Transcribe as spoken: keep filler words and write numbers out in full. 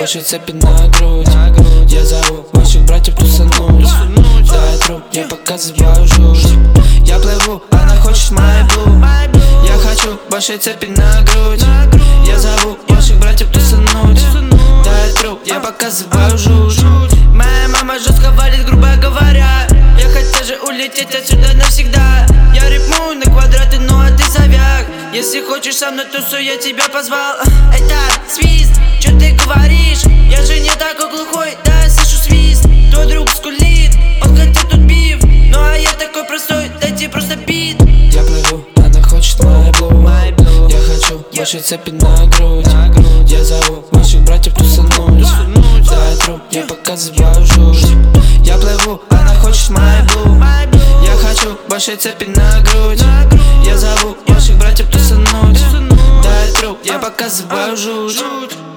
ваши цепи на грудь. Я зову ваших братьев тусануть. Дай труп, я показываю жуть. Я плыву, она хочет my blue. Я хочу ваши цепи на грудь. Я зову ваших братьев тусануть. Дай труп, я показываю жуть. Моя мама жестко валит, грубо говоря. Я хотел же улететь отсюда навсегда. Я рифмую на квадраты, ну а ты завяк. Если хочешь со мной тусу, я тебя позвал. Это свист, чё ты говоришь? Я же не такой глухой, да я слышу свист. Твой друг скулит, он хотел тут биф. Ну а я такой простой, дайте просто бит. Я плыву, она хочет my blue. Я хочу ваши цепи на грудь. Я зову ваших братьев тусануть. Дай труп, я показываю жуть. Я плыву, она хочет my blue. Я хочу ваши цепи на грудь. Я зову ваших братьев тусануть. Дай труп, я показываю жуть.